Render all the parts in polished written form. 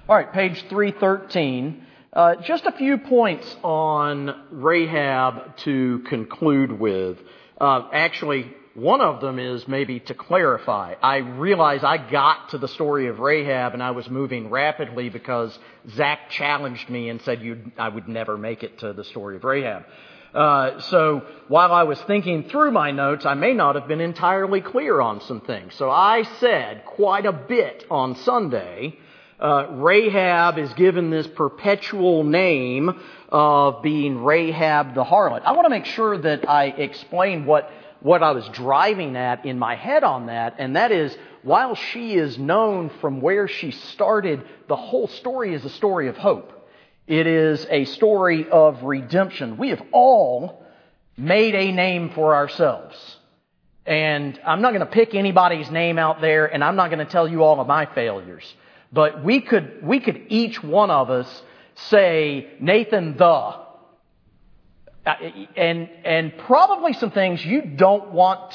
All right, page 313. Just a few points on Rahab to conclude with. Actually, one of them is maybe to clarify. I realize I got to the story of Rahab and I was moving rapidly because Zach challenged me and said I would never make it to the story of Rahab. So while I was thinking through my notes, I may not have been entirely clear on some things. So I said quite a bit on Sunday. Rahab is given this perpetual name of being Rahab the harlot. I want to make sure that I explain what I was driving at in my head on that, and that is, while she is known from where she started, the whole story is a story of hope. It is a story of redemption. We have all made a name for ourselves. And I'm not going to pick anybody's name out there, and I'm not going to tell you all of my failures. But we could each one of us say Nathan the, and probably some things you don't want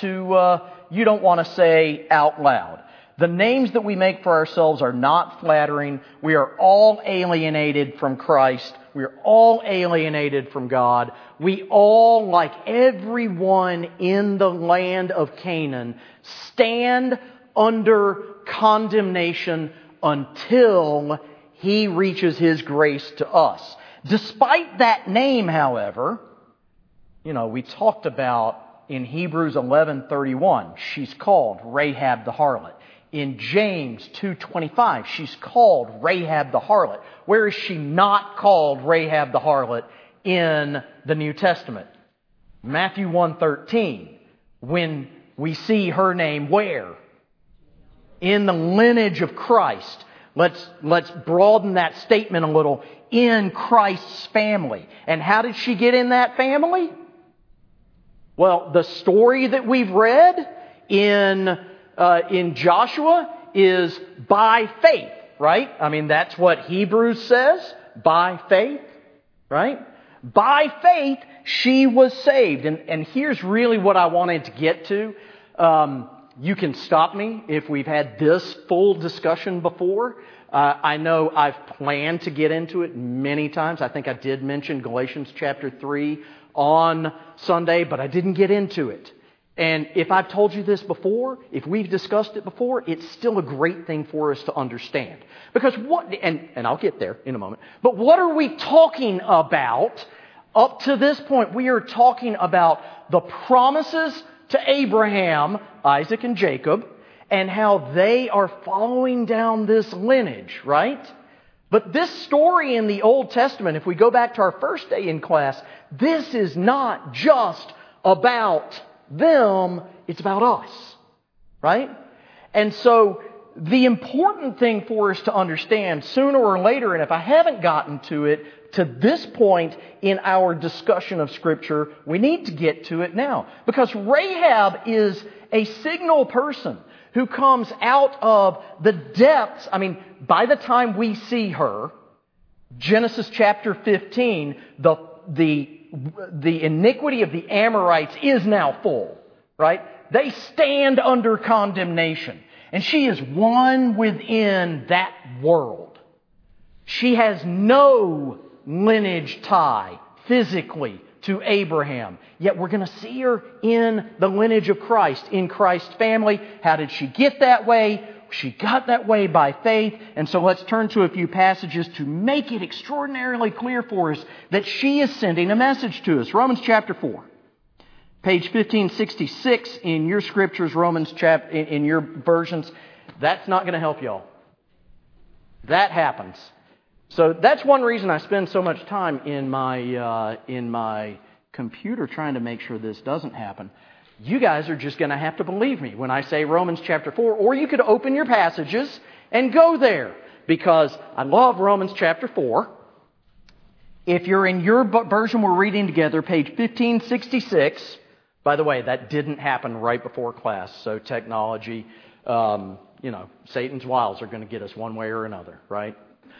to say out loud. The names that we make for ourselves are not flattering. We are all alienated from Christ. We are all alienated from God. We all, like everyone in the land of Canaan, stand under condemnation until He reaches His grace to us. Despite that name, however, we talked about in Hebrews 11:31, she's called Rahab the harlot. In James 2:25, she's called Rahab the harlot. Where is she not called Rahab the harlot in the New Testament? Matthew 1:13, when we see her name where? In the lineage of Christ. Let's broaden that statement a little. In Christ's family. And how did she get in that family? Well, the story that we've read in Joshua is by faith, right? I mean, that's what Hebrews says, by faith, right? By faith, she was saved. And here's really what I wanted to get to. You can stop me if we've had this full discussion before. I know I've planned to get into it many times. I think I did mention Galatians chapter 3 on Sunday, but I didn't get into it. And if I've told you this before, if we've discussed it before, it's still a great thing for us to understand. Because and I'll get there in a moment, but what are we talking about up to this point? We are talking about the promises to Abraham, Isaac, and Jacob, and how they are following down this lineage, right? But this story in the Old Testament, if we go back to our first day in class, this is not just about them, it's about us, right? And so the important thing for us to understand sooner or later, and if I haven't gotten to it to this point in our discussion of Scripture, we need to get to it now. Because Rahab is a signal person who comes out of the depths. I mean, by the time we see her, Genesis chapter 15, the iniquity of the Amorites is now full, right? They stand under condemnation. And she is one within that world. She has no lineage tie physically to Abraham. Yet we're going to see her in the lineage of Christ, in Christ's family. How did she get that way? She got that way by faith. And so let's turn to a few passages to make it extraordinarily clear for us that she is sending a message to us. Romans chapter 4. Page 1566 in your scriptures, in your versions. That's not going to help y'all. That happens. So that's one reason I spend so much time in my computer trying to make sure this doesn't happen. You guys are just going to have to believe me when I say Romans chapter 4, or you could open your passages and go there, because I love Romans chapter 4. If you're in your version we're reading together, page 1566. By the way, that didn't happen right before class, so technology, Satan's wiles are going to get us one way or another, right?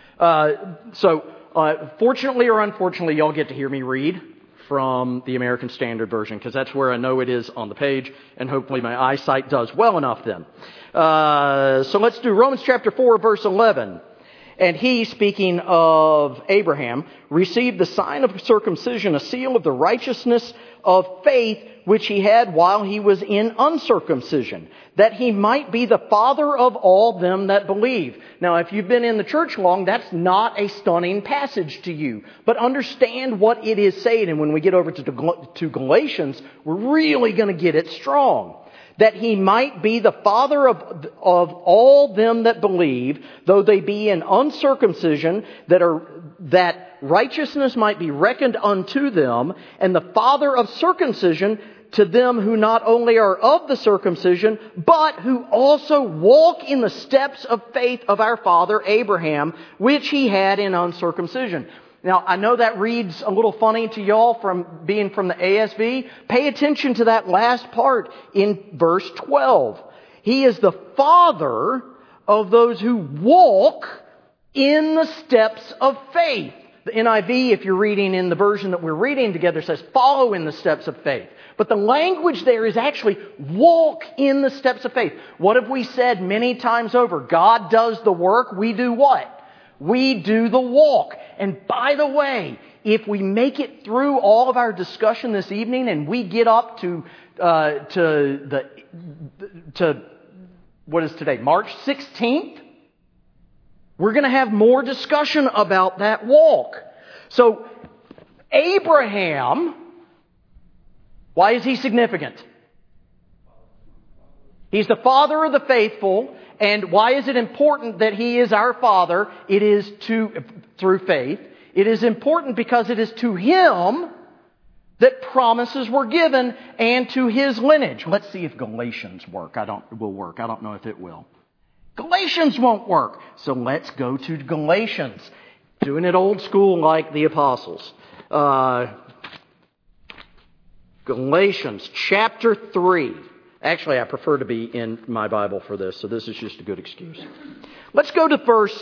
Fortunately or unfortunately, y'all get to hear me read from the American Standard Version, because that's where I know it is on the page, and hopefully my eyesight does well enough then. So let's do Romans chapter 4, verse 11. And he, speaking of Abraham, received the sign of circumcision, a seal of the righteousness of faith which he had while he was in uncircumcision, that he might be the father of all them that believe. Now, if you've been in the church long, that's not a stunning passage to you. But understand what it is saying, and when we get over to Galatians, we're really going to get it strong. That he might be the father of all them that believe, though they be in uncircumcision, that righteousness might be reckoned unto them, and the father of circumcision to them who not only are of the circumcision, but who also walk in the steps of faith of our father Abraham, which he had in uncircumcision. Now, I know that reads a little funny to y'all from being from the ASV. Pay attention to that last part in verse 12. He is the father of those who walk in the steps of faith. The NIV, if you're reading in the version that we're reading together, says follow in the steps of faith. But the language there is actually walk in the steps of faith. What have we said many times over? God does the work. We do what? We do the walk. And by the way, if we make it through all of our discussion this evening and we get up to what is today, March 16th, we're going to have more discussion about that walk. So, Abraham, why is he significant? He's the father of the faithful. And why is it important that he is our father? It is through faith. It is important because it is to him that promises were given and to his lineage. Let's see if Galatians will work. I don't know if it will. Galatians won't work. So let's go to Galatians. Doing it old school like the apostles. Galatians chapter 3. Actually, I prefer to be in my Bible for this, so this is just a good excuse. Let's go to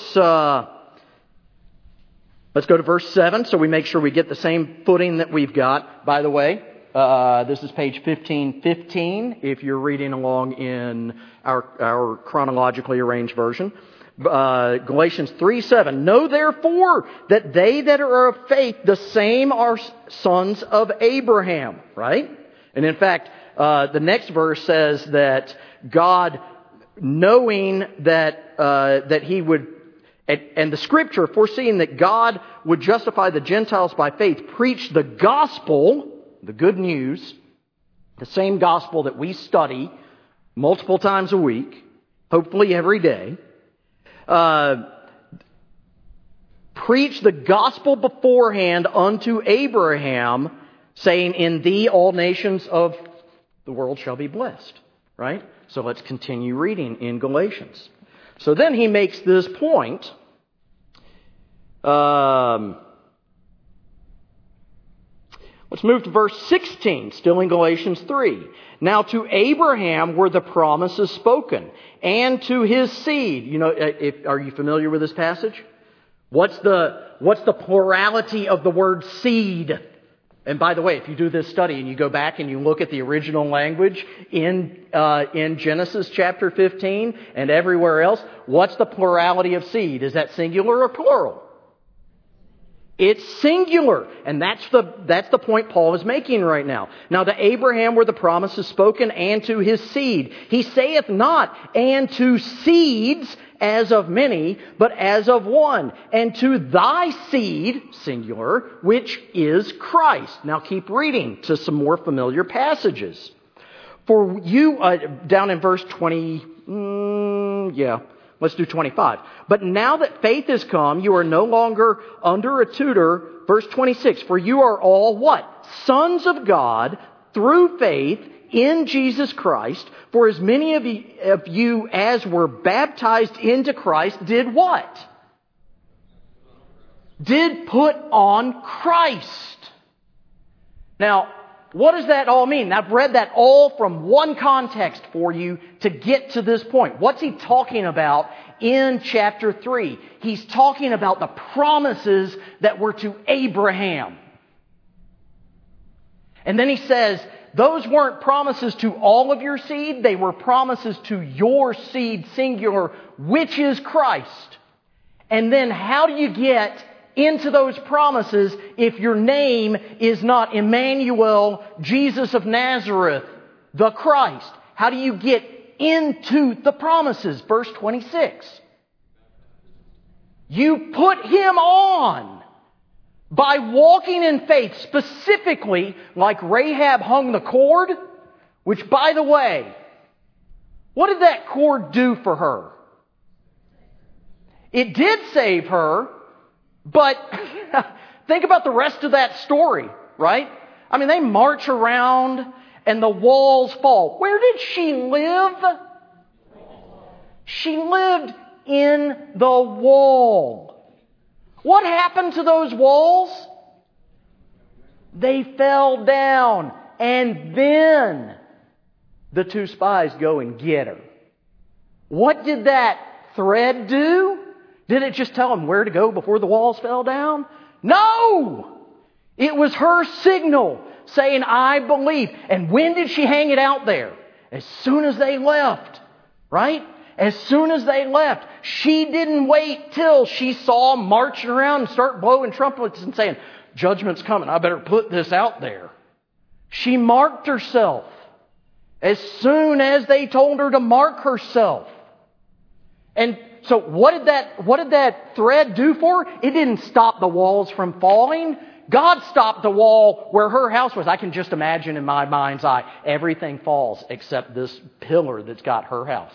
verse 7, so we make sure we get the same footing that we've got. By the way, this is page 1515, if you're reading along in our chronologically arranged version. Galatians 3:7. Know therefore that they that are of faith, the same are sons of Abraham. Right? And in fact, the next verse says that God, knowing that He would, and the Scripture, foreseeing that God would justify the Gentiles by faith, preached the gospel, the good news, the same gospel that we study multiple times a week, hopefully every day. Preached the gospel beforehand unto Abraham, saying, in thee all nations of the world shall be blessed. Right? So let's continue reading in Galatians. So then he makes this point. Let's move to verse 16, still in Galatians 3. Now to Abraham were the promises spoken, and to his seed. You know, are you familiar with this passage? What's the plurality of the word seed? And by the way, if you do this study and you go back and you look at the original language in Genesis chapter 15 and everywhere else, what's the plurality of seed? Is that singular or plural? It's singular. And that's the point Paul is making right now. Now to Abraham were the promises spoken, and to his seed. He saith not, and to seeds as of many, but as of one. And to thy seed, singular, which is Christ. Now keep reading to some more familiar passages. For you, down in verse 20, let's do 25. But now that faith has come, you are no longer under a tutor. Verse 26, for you are all what? Sons of God through faith in Jesus Christ. For as many of you as were baptized into Christ did what? Did put on Christ. Now, what does that all mean? I've read that all from one context for you to get to this point. What's he talking about in chapter 3? He's talking about the promises that were to Abraham. And then he says, those weren't promises to all of your seed. They were promises to your seed, singular, which is Christ. And then how do you get into those promises if your name is not Emmanuel, Jesus of Nazareth, the Christ? How do you get into the promises? Verse 26. You put Him on by walking in faith, specifically like Rahab hung the cord, which, by the way, what did that cord do for her? It did save her, but think about the rest of that story, right? I mean, they march around and the walls fall. Where did she live? She lived in the wall. What happened to those walls? They fell down. And then the two spies go and get her. What did that thread do? Did it just tell them where to go before the walls fell down? No! It was her signal saying, I believe. And when did she hang it out there? As soon as they left. Right? As soon as they left. She didn't wait till she saw them marching around and start blowing trumpets and saying, judgment's coming. I better put this out there. She marked herself. As soon as they told her to mark herself. And so what did that thread do for her? It didn't stop the walls from falling. God stopped the wall where her house was. I can just imagine in my mind's eye, everything falls except this pillar that's got her house.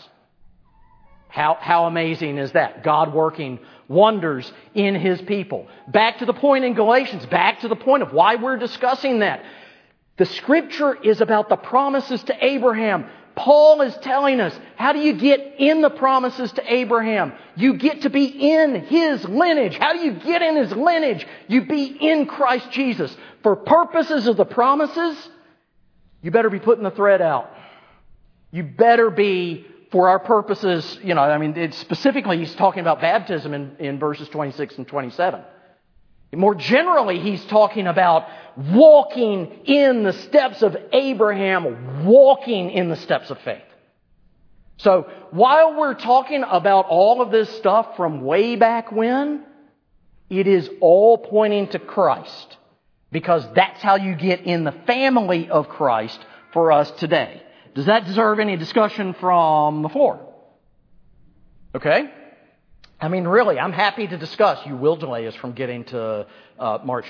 How amazing is that? God working wonders in His people. Back to the point in Galatians, back to the point of why we're discussing that. The Scripture is about the promises to Abraham. Paul is telling us, how do you get in the promises to Abraham? You get to be in his lineage. How do you get in his lineage? You be in Christ Jesus. For purposes of the promises, you better be putting the thread out. You better be, for our purposes, specifically he's talking about baptism in verses 26 and 27. More generally, he's talking about walking in the steps of Abraham, walking in the steps of faith. So, while we're talking about all of this stuff from way back when, it is all pointing to Christ. Because that's how you get in the family of Christ for us today. Does that deserve any discussion from the floor? Okay. I mean, really, I'm happy to discuss. You will delay us from getting to March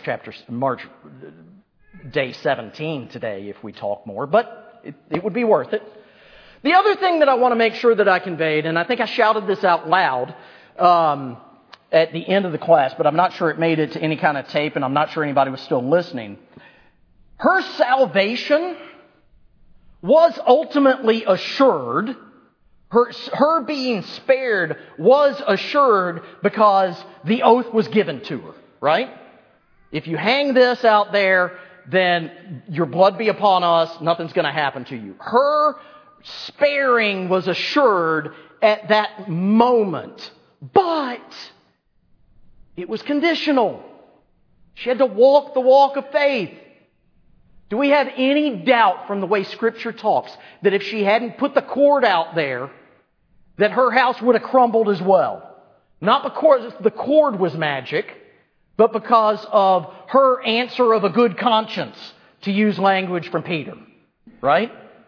day 17 today if we talk more, but it would be worth it. The other thing that I want to make sure that I conveyed, and I think I shouted this out loud at the end of the class, but I'm not sure it made it to any kind of tape, and I'm not sure anybody was still listening. Her salvation was ultimately assured. Her being spared was assured because the oath was given to her, right? If you hang this out there, then your blood be upon us, nothing's going to happen to you. Her sparing was assured at that moment, but it was conditional. She had to walk the walk of faith. Do we have any doubt from the way Scripture talks that if she hadn't put the cord out there, that her house would have crumbled as well? Not because the cord was magic, but because of her answer of a good conscience, to use language from Peter. Right?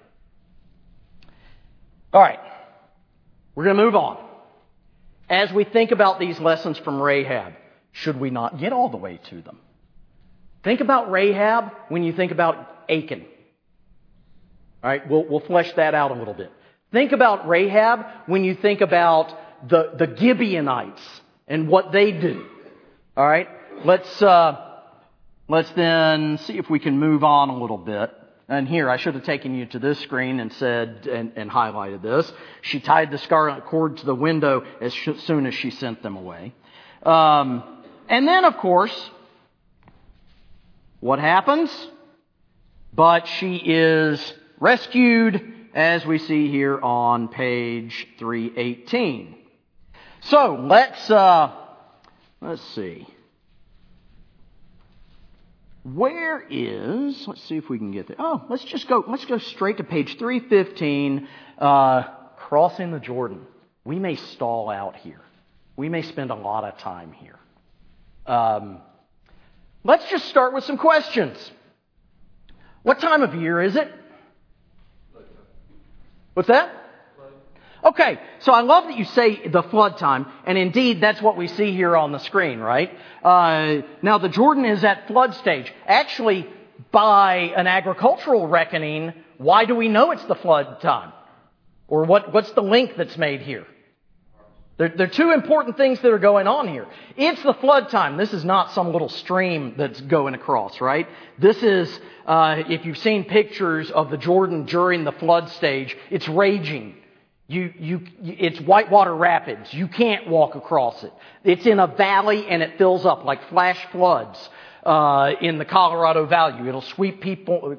All right. We're going to move on. As we think about these lessons from Rahab, should we not get all the way to them? Think about Rahab when you think about Achan. All right, we'll flesh that out a little bit. Think about Rahab when you think about the Gibeonites and what they do. All right, let's then see if we can move on a little bit. And here, I should have taken you to this screen and said and highlighted this. She tied the scarlet cord to the window as soon as she sent them away. And then, of course, what happens? But she is rescued, as we see here on page 318. So let's see. Let's see if we can get there. Oh, let's go straight to page 315, crossing the Jordan. We may stall out here. we may spend a lot of time here. Let's just start with some questions. What time of year is it? What's that? Okay, so I love that you say the flood time, and indeed that's what we see here on the screen, right? Now the Jordan is at flood stage. Actually, by an agricultural reckoning, why do we know it's the flood time? Or what's the link that's made here? There are two important things that are going on here. It's the flood time. This is not some little stream that's going across, right? This is, if you've seen pictures of the Jordan during the flood stage, it's raging. It's whitewater rapids. You can't walk across it. It's in a valley and it fills up like flash floods in the Colorado Valley. It'll sweep people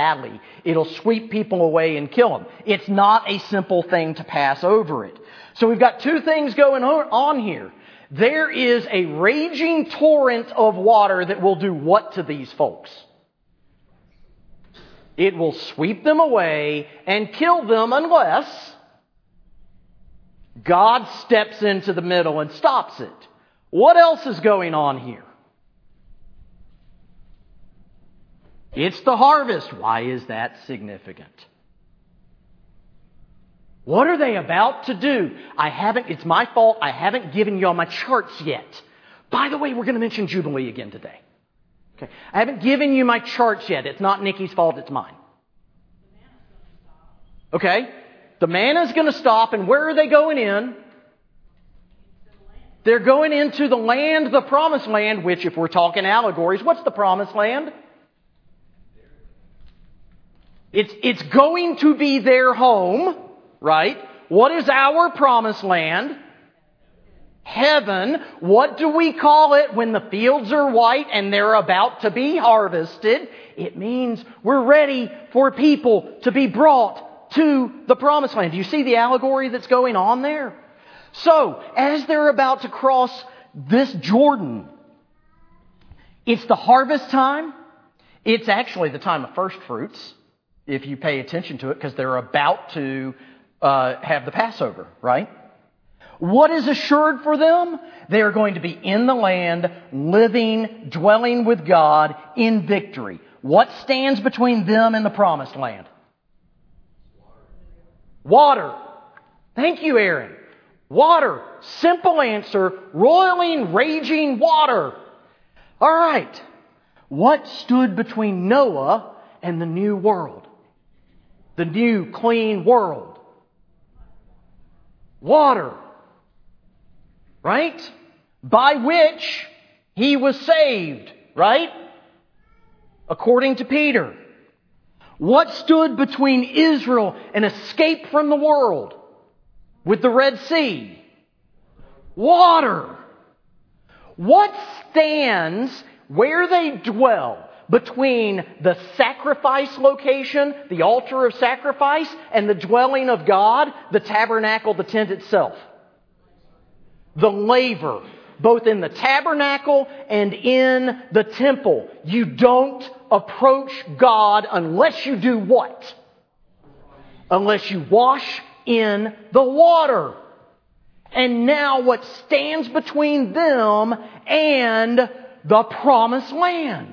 away and kill them. It's not a simple thing to pass over it. So we've got two things going on here. There is a raging torrent of water that will do what to these folks? It will sweep them away and kill them unless God steps into the middle and stops it. What else is going on here? It's the harvest. Why is that significant? What are they about to do? It's my fault, I haven't given you all my charts yet. By the way, we're going to mention Jubilee again today. Okay. I haven't given you my charts yet. It's not Nikki's fault, it's mine. Okay. The manna's going to stop, and where are they going in? They're going into the land, the promised land, which, if we're talking allegories, what's the promised land? It's going to be their home, right? What is our promised land? Heaven. What do we call it when the fields are white and they're about to be harvested? It means we're ready for people to be brought to the promised land. Do you see the allegory that's going on there? So, as they're about to cross this Jordan, it's the harvest time. It's actually the time of first fruits, if you pay attention to it, because they're about to have the Passover, right? What is assured for them? They are going to be in the land, living, dwelling with God in victory. What stands between them and the promised land? Water. Thank you, Aaron. Water. Simple answer. Roiling, raging water. All right. What stood between Noah and the new world? The new, clean world. Water. Right? By which he was saved. Right? According to Peter. What stood between Israel and escape from the world with the Red Sea? Water. What stands where they dwell between the sacrifice location, the altar of sacrifice, and the dwelling of God, the tabernacle, the tent itself? The laver, both in the tabernacle and in the temple. You don't approach God unless you do what? Unless you wash in the water. And now what stands between them and the promised land?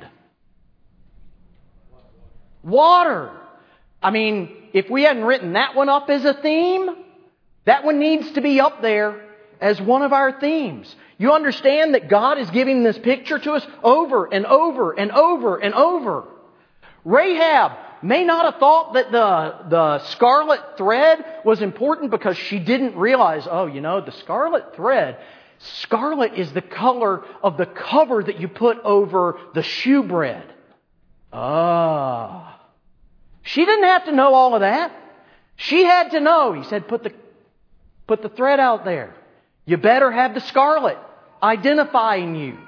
Water. I mean, if we hadn't written that one up as a theme, that one needs to be up there as one of our themes. You understand that God is giving this picture to us over and over and over and over. Rahab may not have thought that the scarlet thread was important because she didn't realize, the scarlet thread, scarlet is the color of the cover that you put over the shewbread. She didn't have to know all of that. She had to know. He said, put the thread out there. You better have the scarlet identifying you.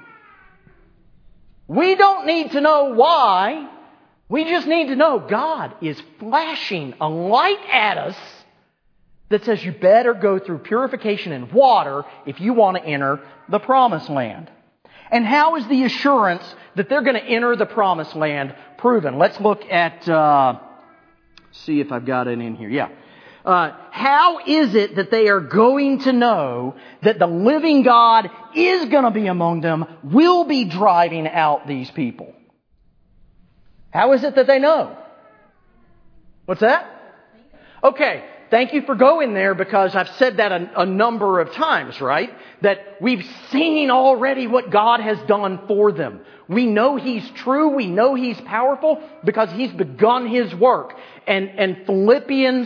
We don't need to know why. We just need to know God is flashing a light at us that says you better go through purification in water if you want to enter the promised land. And how is the assurance that they're going to enter the promised land proven? Let's look at, see if I've got it in here. Yeah. How is it that they are going to know that the living God is going to be among them, will be driving out these people? How is it that they know? What's that? Okay, thank you for going there, because I've said that a number of times, right? That we've seen already what God has done for them. We know He's true. We know He's powerful because He's begun His work. And Philippians,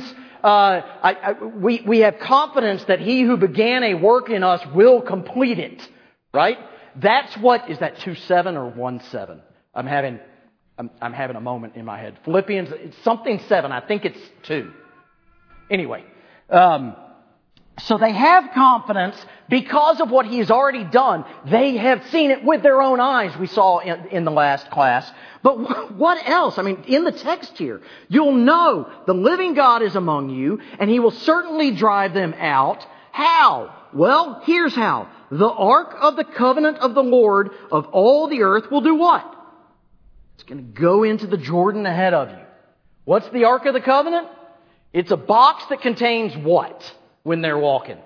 we have confidence that He who began a work in us will complete it, right? That's what, is that 2:7 or 1:7? I'm having a moment in my head. Philippians, it's something 7. I think it's 2. Anyway, so they have confidence because of what He has already done. They have seen it with their own eyes, we saw in the last class. But what else? I mean, in the text here, you'll know the living God is among you, and He will certainly drive them out. How? Well, here's how. The ark of the covenant of the Lord of all the earth will do what? It's going to go into the Jordan ahead of you. What's the ark of the covenant? It's a box that contains what when they're walking?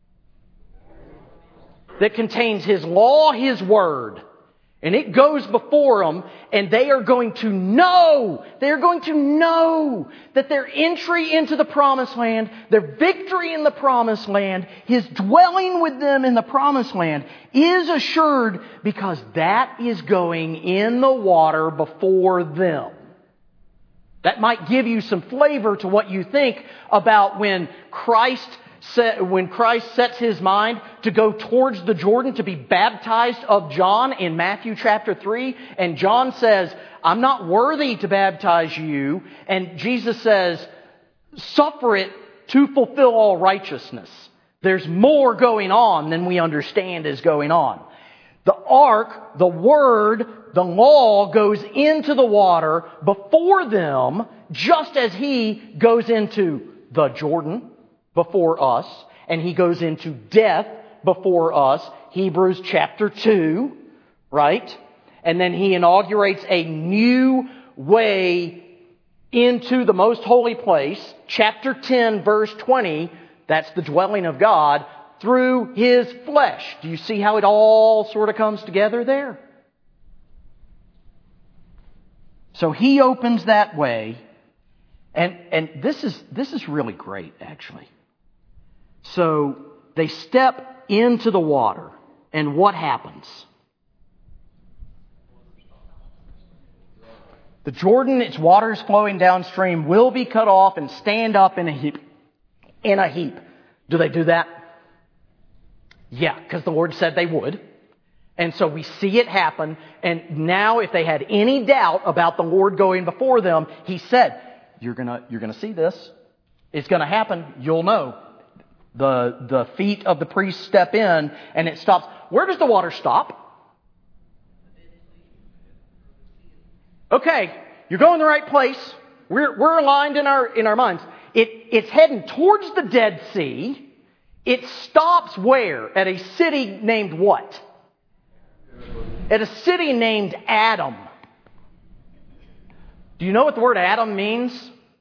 That contains His law, His word. And it goes before them, and they are going to know that their entry into the promised land, their victory in the promised land, His dwelling with them in the promised land is assured, because that is going in the water before them. That might give you some flavor to what you think about when Christ sets His mind to go towards the Jordan to be baptized of John in Matthew chapter 3. And John says, I'm not worthy to baptize you. And Jesus says, suffer it to fulfill all righteousness. There's more going on than we understand is going on. The ark, the word, the law goes into the water before them, just as He goes into the Jordan before us, and He goes into death before us, Hebrews chapter 2, right? And then He inaugurates a new way into the most holy place, chapter 10, verse 20, that's the dwelling of God, through His flesh. Do you see how it all sort of comes together there? So He opens that way, and this is really great, actually. So they step into the water, and what happens? The Jordan, its waters flowing downstream, will be cut off and stand up in a heap. Do they do that? Yeah, because the Lord said they would. And so we see it happen. And now if they had any doubt about the Lord going before them, He said, you're gonna see this. It's gonna happen. You'll know. The feet of the priest step in, and it stops. Where does the water stop? Okay, you're going the right place. We're aligned in our minds. It's heading towards the Dead Sea. It stops where? At a city named what? At a city named Adam. Do you know what the word Adam means?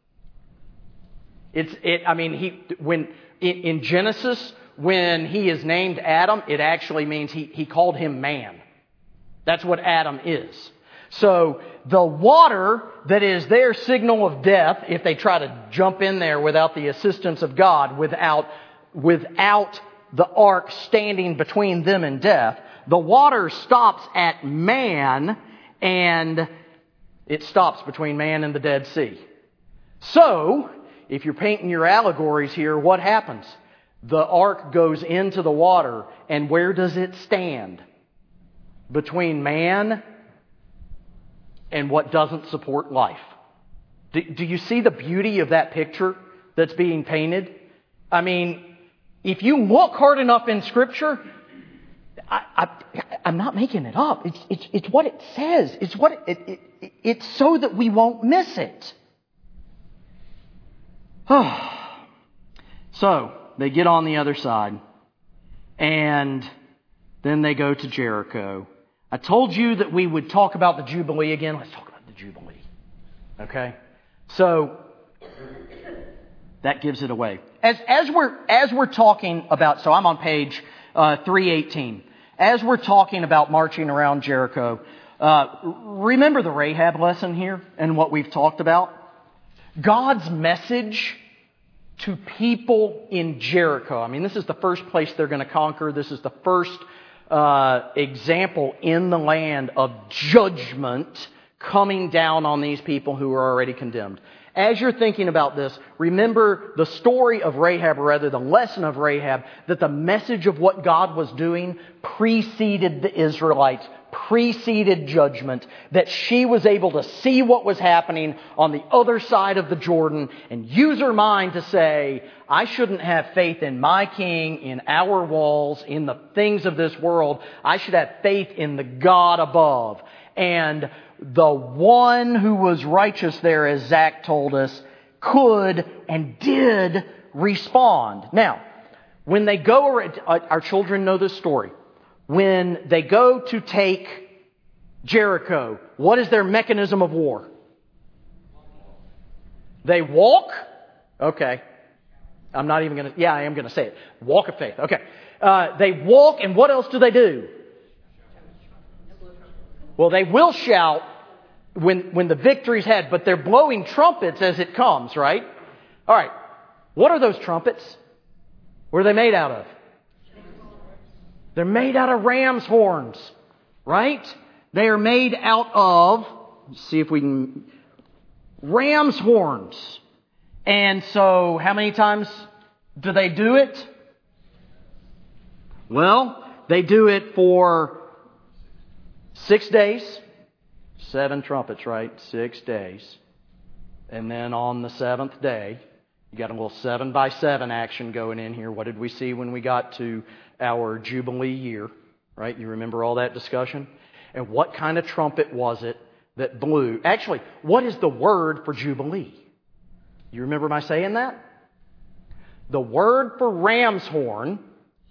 In Genesis, when he is named Adam, it actually means he called him man. That's what Adam is. So the water that is their signal of death, if they try to jump in there without the assistance of God, without the ark standing between them and death, the water stops at man, and it stops between man and the Dead Sea. So, if you're painting your allegories here, what happens? The ark goes into the water, and where does it stand? Between man and what doesn't support life. Do you see the beauty of that picture that's being painted? I mean, if you look hard enough in Scripture, I'm not making it up. It's what it says. It's so that we won't miss it. So, they get on the other side, and then they go to Jericho. I told you that we would talk about the Jubilee again. Let's talk about the Jubilee. Okay? So, That gives it away. As we're talking about, so I'm on page 318. As we're talking about marching around Jericho, remember the Rahab lesson here and what we've talked about? God's message to people in Jericho. I mean, this is the first place they're going to conquer. This is the first example in the land of judgment coming down on these people who are already condemned. As you're thinking about this, remember the story of Rahab, or rather the lesson of Rahab, that the message of what God was doing preceded the Israelites, preceded judgment, that she was able to see what was happening on the other side of the Jordan and use her mind to say, I shouldn't have faith in my king, in our walls, in the things of this world. I should have faith in the God above. And the one who was righteous there, as Zach told us, could and did respond. Now, when they go, our children know this story. When they go to take Jericho, what is their mechanism of war? They walk. Okay. I'm not even going to, I am going to say it. Walk of faith. Okay. They walk, and what else do they do? Well, they will shout when the victory's had, but they're blowing trumpets as it comes, right? All right. What are those trumpets? What are they made out of? They're made out of ram's horns, right? They are made out of, let's see if we can, ram's horns. And so, how many times do they do it? Well, they do it for 6 days. 7 trumpets, right? 6 days. And then on the 7th day, you got a little 7 by 7 action going in here. What did we see when we got to our Jubilee year? Right? You remember all that discussion? And what kind of trumpet was it that blew? Actually, what is the word for Jubilee? You remember my saying that? The word for ram's horn.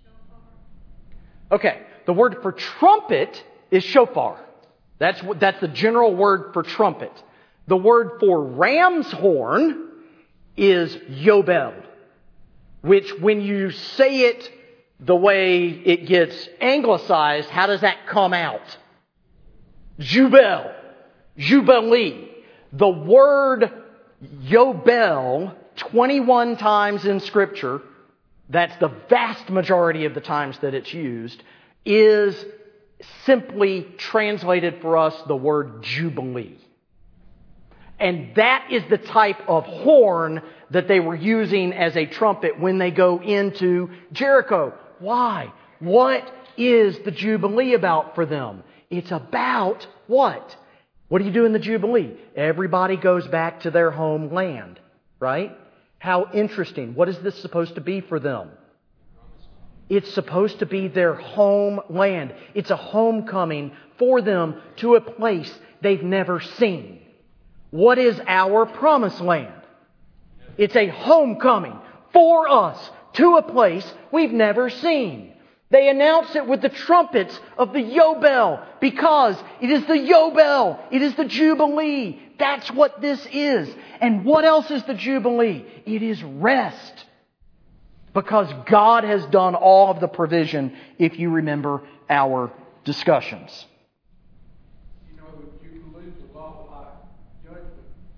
Okay. The word for trumpet is shofar. That's the general word for trumpet. The word for ram's horn is yobel, which when you say it the way it gets anglicized, how does that come out? Jubel, jubilee. The word yobel, 21 times in Scripture, that's the vast majority of the times that it's used, is simply translated for us the word jubilee. And that is the type of horn that they were using as a trumpet when they go into Jericho. Why? What is the Jubilee about for them? It's about what? What do you do in the Jubilee? Everybody goes back to their homeland, right? How interesting. What is this supposed to be for them? It's supposed to be their homeland. It's a homecoming for them to a place they've never seen. What is our promised land? It's a homecoming for us to a place we've never seen. They announce it with the trumpets of the Yobel because it is the Yobel. It is the Jubilee. That's what this is. And what else is the Jubilee? It is rest. Because God has done all of the provision, if you remember our discussions. You know that Jubilee is a lot like judgment.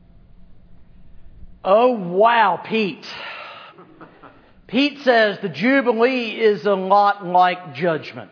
Oh, wow, Pete. Pete says the Jubilee is a lot like judgment.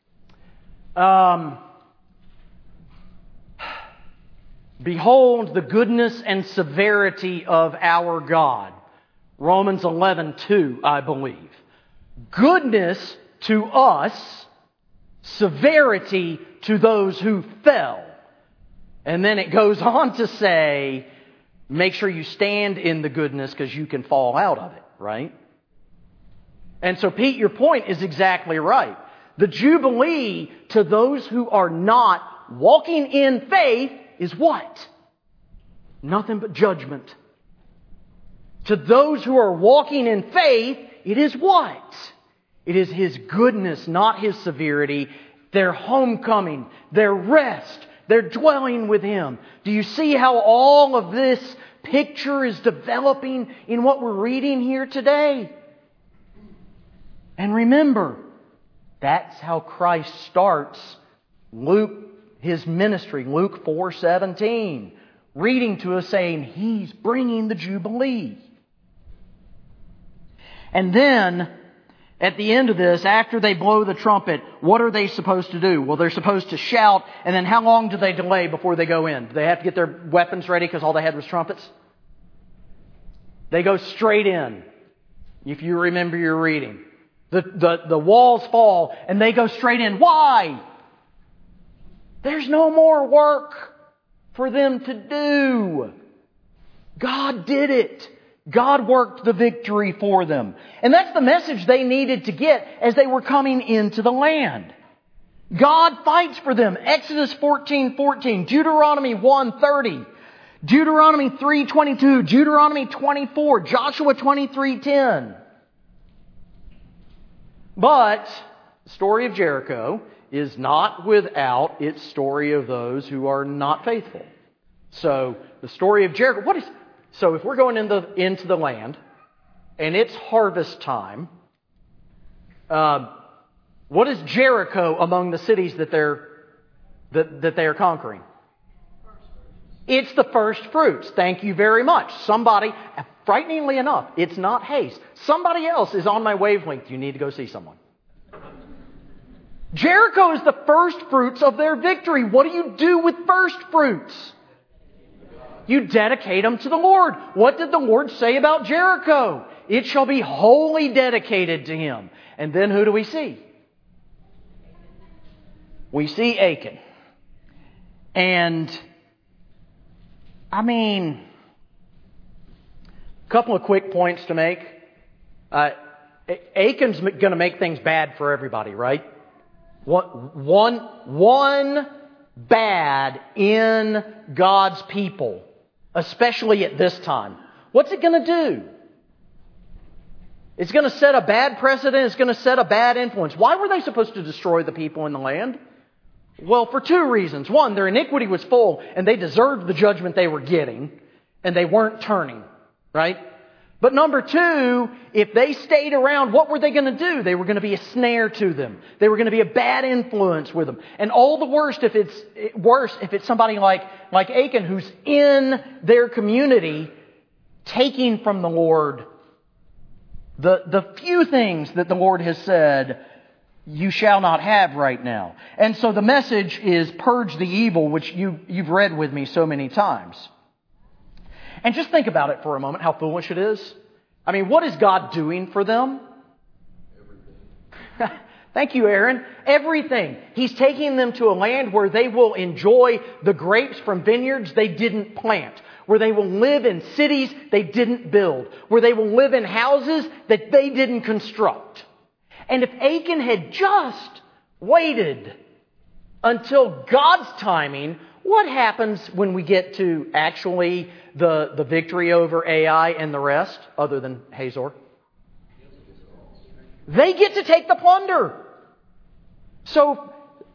Behold the goodness and severity of our God. Romans 11:2, I believe. Goodness to us, severity to those who fell. And then it goes on to say, make sure you stand in the goodness because you can fall out of it, right? And so, Pete, your point is exactly right. The Jubilee to those who are not walking in faith is what? Nothing but judgment. To those who are walking in faith, it is what? It is His goodness, not His severity. Their homecoming, their rest, their dwelling with Him. Do you see how all of this picture is developing in what we're reading here today. And remember, that's how Christ starts his ministry, Luke 4:17, reading to us saying He's bringing the Jubilee. And then, at the end of this, after they blow the trumpet, what are they supposed to do? Well, they're supposed to shout, and then how long do they delay before they go in? Do they have to get their weapons ready because all they had was trumpets? They go straight in, if you remember your reading. The walls fall, and they go straight in. Why? There's no more work for them to do. God did it. God worked the victory for them. And that's the message they needed to get as they were coming into the land. God fights for them. Exodus 14:14, Deuteronomy 1:30, Deuteronomy 3:22, Deuteronomy 24, Joshua 23:10. But the story of Jericho is not without its story of those who are not faithful. So the story of Jericho, so if we're going into the land and it's harvest time, what is Jericho among the cities that they are conquering? It's the first fruits. Thank you very much. Somebody, frighteningly enough, it's not haste. Somebody else is on my wavelength. You need to go see someone. Jericho is the first fruits of their victory. What do you do with first fruits? You dedicate them to the Lord. What did the Lord say about Jericho? It shall be wholly dedicated to Him. And then who do we see? We see Achan. And, a couple of quick points to make. Achan's going to make things bad for everybody, right? One bad in God's people, especially at this time. What's it going to do? It's going to set a bad precedent. It's going to set a bad influence. Why were they supposed to destroy the people in the land? Well, for two reasons. One, their iniquity was full and they deserved the judgment they were getting and they weren't turning, right? But number two, if they stayed around, what were they going to do? They were going to be a snare to them. They were going to be a bad influence with them. And all the worse if it's somebody like Achan who's in their community taking from the Lord the few things that the Lord has said you shall not have right now. And so the message is purge the evil, which you've read with me so many times. And just think about it for a moment, how foolish it is. What is God doing for them? Everything. Thank you, Aaron. Everything. He's taking them to a land where they will enjoy the grapes from vineyards they didn't plant. Where they will live in cities they didn't build. Where they will live in houses that they didn't construct. And if Achan had just waited until God's timing, what happens when we get to actually the victory over Ai and the rest, other than Hazor? They get to take the plunder. So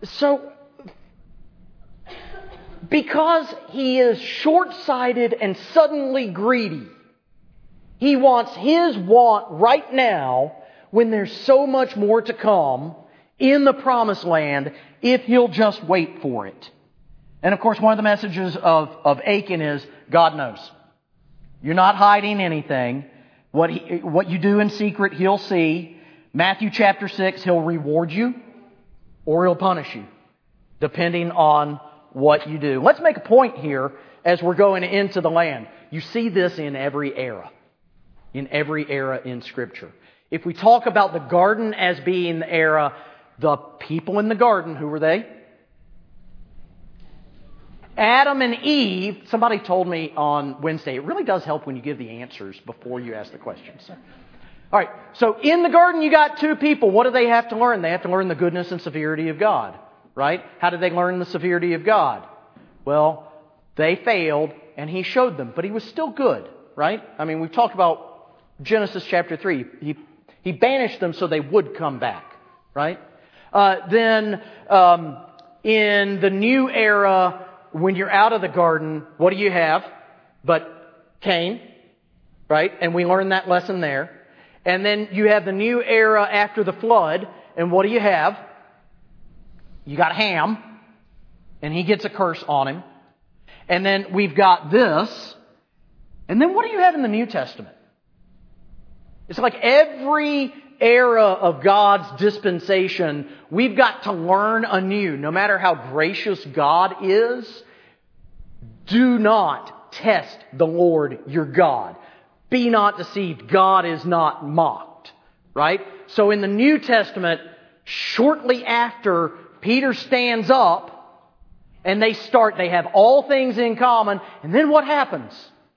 because he is short-sighted and suddenly greedy, he wants his want right now when there's so much more to come in the promised land if he'll just wait for it. And of course, one of the messages of Achan is, God knows. You're not hiding anything. What you do in secret, He'll see. Matthew chapter 6, He'll reward you or He'll punish you, depending on what you do. Let's make a point here as we're going into the land. You see this in every era. In every era in Scripture. If we talk about the garden as being the era, the people in the garden, who were they? Adam and Eve. Somebody told me on Wednesday, it really does help when you give the answers before you ask the questions. All right, so in the garden you got two people. What do they have to learn? They have to learn the goodness and severity of God, right? How did they learn the severity of God? Well, they failed and He showed them, but He was still good, right? We've talked about Genesis chapter 3. He banished them so they would come back, right? Then in the new era, when you're out of the garden, what do you have? But Cain, right? And we learned that lesson there. And then you have the new era after the flood. And what do you have? You got Ham. And he gets a curse on him. And then we've got this. And then what do you have in the New Testament? It's like every era of God's dispensation, we've got to learn anew. No matter how gracious God is, do not test the Lord your God. Be not deceived. God is not mocked. Right? So in the New Testament, shortly after Peter stands up, and they have all things in common, and then what happens?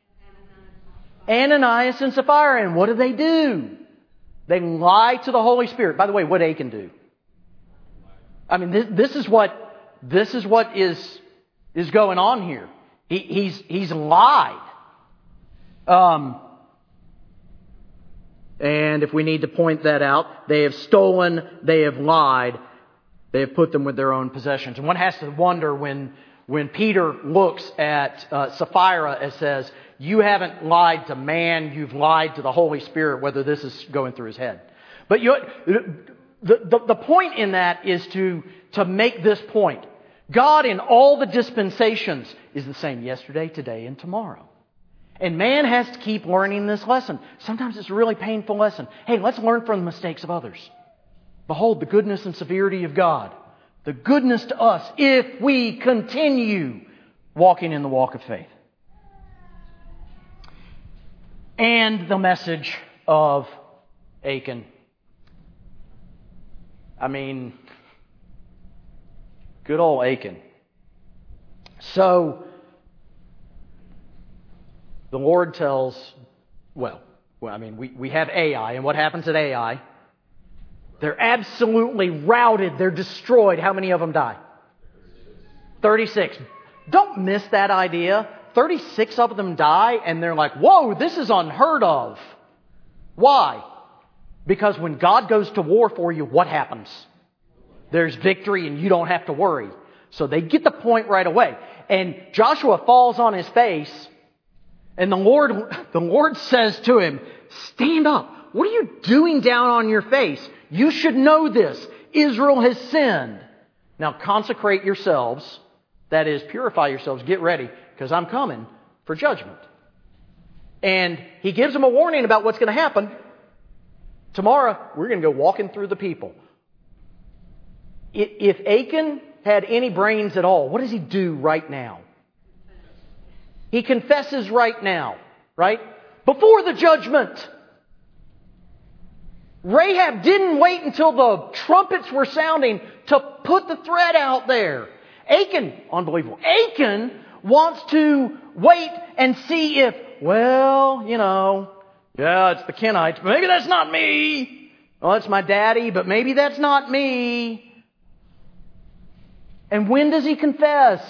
Ananias and Sapphira, and what do? They lie to the Holy Spirit. By the way, what did Achan do? I mean, this is what is going on here. He's lied. And if we need to point that out, they have stolen, they have lied, they have put them with their own possessions. And one has to wonder when Peter looks at Sapphira and says, you haven't lied to man, you've lied to the Holy Spirit, whether this is going through his head. But the point in that is to make this point. God in all the dispensations is the same yesterday, today, and tomorrow. And man has to keep learning this lesson. Sometimes it's a really painful lesson. Hey, let's learn from the mistakes of others. Behold the goodness and severity of God. The goodness to us if we continue walking in the walk of faith. And the message of Achan. I mean, good old Achan. So, the Lord tells, we have Ai, and what happens at Ai? They're absolutely routed. They're destroyed. How many of them die? 36. Don't miss that idea. 36 of them die, and they're like, whoa, this is unheard of. Why? Because when God goes to war for you, what happens? There's victory, and you don't have to worry. So they get the point right away. And Joshua falls on his face, and the Lord says to him, stand up. What are you doing down on your face? You should know this. Israel has sinned. Now consecrate yourselves. That is, purify yourselves. Get ready, because I'm coming for judgment. And he gives them a warning about what's going to happen. Tomorrow, we're going to go walking through the people. If Achan had any brains at all, what does he do right now? He confesses right now, right? Before the judgment. Rahab didn't wait until the trumpets were sounding to put the threat out there. Achan, unbelievable. Achan wants to wait and see if, it's the Kenites, but maybe that's not me. Well, that's my daddy, but maybe that's not me. And when does he confess?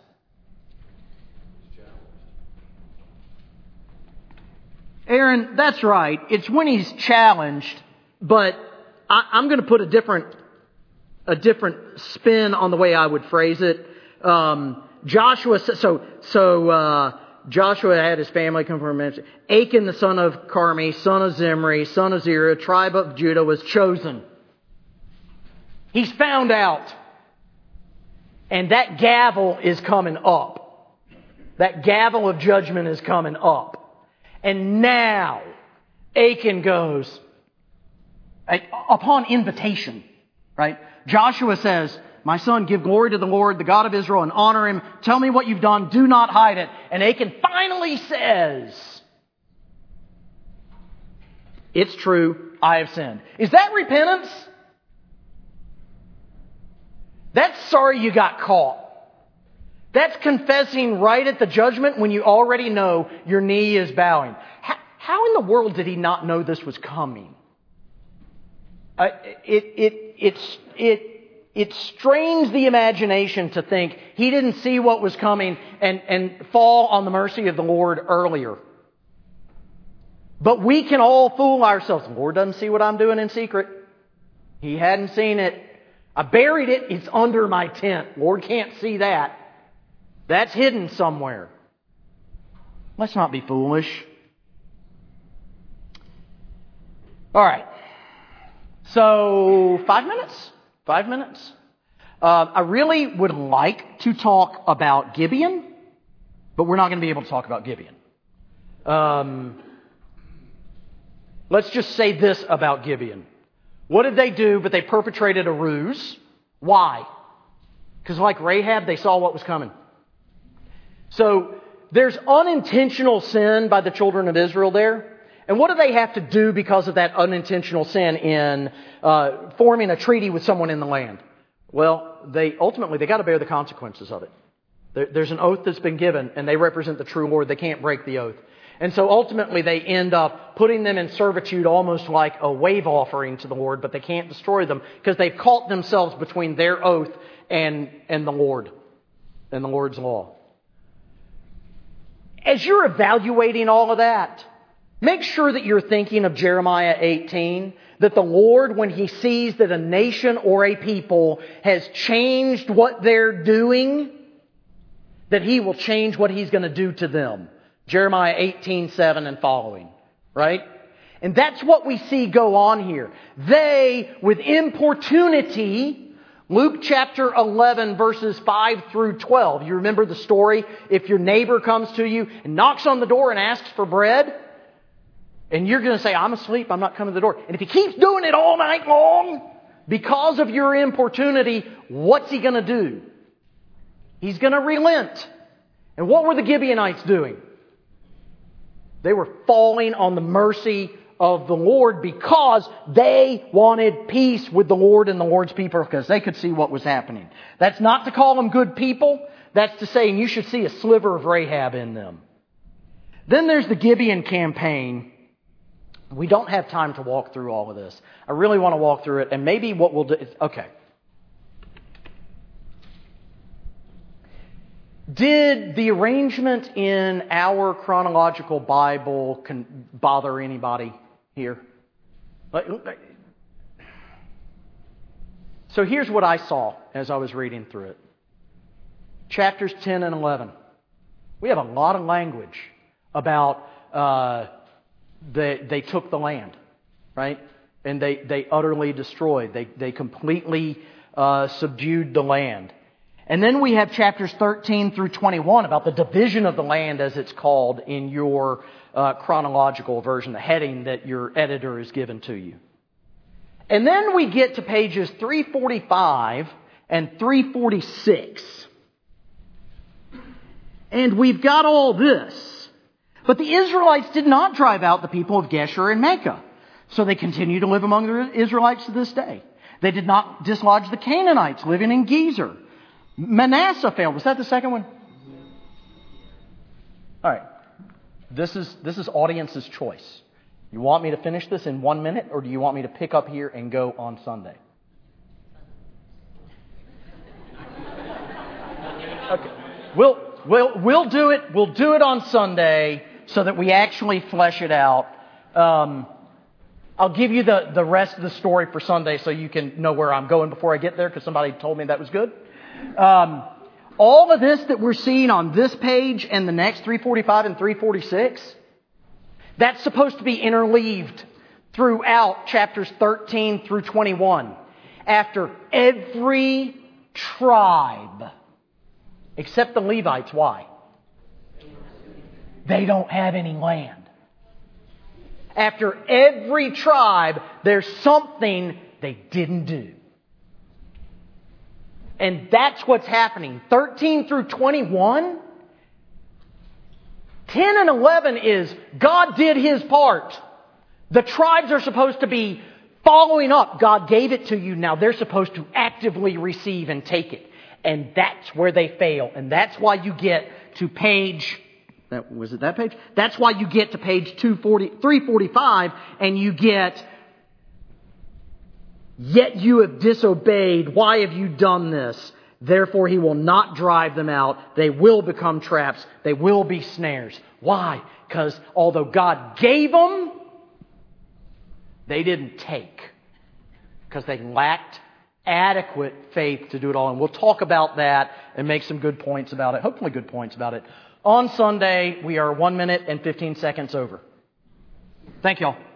Aaron, that's right. It's when he's challenged, but I'm going to put a different spin on the way I would phrase it. Joshua had his family come from Achan, the son of Carmi, son of Zimri, son of Zerah, tribe of Judah, was chosen. He's found out. And that gavel is coming up. That gavel of judgment is coming up. And now, Achan goes, upon invitation, right? Joshua says, my son, give glory to the Lord, the God of Israel, and honor Him. Tell me what you've done. Do not hide it. And Achan finally says, it's true, I have sinned. Is that repentance? That's sorry you got caught. That's confessing right at the judgment when you already know your knee is bowing. How in the world did he not know this was coming? It strains the imagination to think he didn't see what was coming and fall on the mercy of the Lord earlier. But we can all fool ourselves. The Lord doesn't see what I'm doing in secret. He hadn't seen it. I buried it. It's under my tent. Lord can't see that. That's hidden somewhere. Let's not be foolish. All right. So, 5 minutes? 5 minutes? I really would like to talk about Gibeon, but we're not going to be able to talk about Gibeon. Let's just say this about Gibeon. What did they do? But they perpetrated a ruse. Why? Because like Rahab, they saw what was coming. So there's unintentional sin by the children of Israel there. And what do they have to do because of that unintentional sin in forming a treaty with someone in the land? Well, they got to bear the consequences of it. There's an oath that's been given, and they represent the true Lord. They can't break the oath. And so ultimately they end up putting them in servitude almost like a wave offering to the Lord, but they can't destroy them because they've caught themselves between their oath and the Lord and the Lord's law. As you're evaluating all of that, make sure that you're thinking of Jeremiah 18, that the Lord, when He sees that a nation or a people has changed what they're doing, that He will change what He's going to do to them. Jeremiah 18:7 and following, right? And that's what we see go on here. They, with importunity, Luke chapter 11 verses 5 through 12. You remember the story? If your neighbor comes to you and knocks on the door and asks for bread, and you're going to say, I'm asleep, I'm not coming to the door. And if he keeps doing it all night long, because of your importunity, what's he going to do? He's going to relent. And what were the Gibeonites doing? They were falling on the mercy of the Lord because they wanted peace with the Lord and the Lord's people because they could see what was happening. That's not to call them good people. That's to say you should see a sliver of Rahab in them. Then there's the Gibeon campaign. We don't have time to walk through all of this. I really want to walk through it. And maybe what we'll do is, okay. Did the arrangement in our chronological Bible bother anybody here? So here's what I saw as I was reading through it. Chapters 10 and 11. We have a lot of language about they took the land, right? And they utterly destroyed. They completely subdued the land. And then we have chapters 13 through 21 about the division of the land as it's called in your chronological version, the heading that your editor has given to you. And then we get to pages 345 and 346. And we've got all this. But the Israelites did not drive out the people of Geshur and Makah. So they continue to live among the Israelites to this day. They did not dislodge the Canaanites living in Gezer. Manasseh failed. Was that the second one? All right. This is audience's choice. You want me to finish this in 1 minute, or do you want me to pick up here and go on Sunday? Okay. We'll do it. We'll do it on Sunday so that we actually flesh it out. I'll give you the rest of the story for Sunday so you can know where I'm going before I get there, because somebody told me that was good. All of this that we're seeing on this page and the next 345 and 346, that's supposed to be interleaved throughout chapters 13 through 21. After every tribe, except the Levites. Why? They don't have any land. After every tribe, there's something they didn't do. And that's what's happening. 13 through 21. 10 and 11 is God did His part. The tribes are supposed to be following up. God gave it to you. Now they're supposed to actively receive and take it. And that's where they fail. And that's why you get to page... Was it that page? That's why you get to page 345 and you get... Yet you have disobeyed. Why have you done this? Therefore He will not drive them out. They will become traps. They will be snares. Why? Because although God gave them, they didn't take. Because they lacked adequate faith to do it all. And we'll talk about that and make some good points about it. Hopefully good points about it On Sunday, we are 1 minute and 15 seconds over. Thank y'all.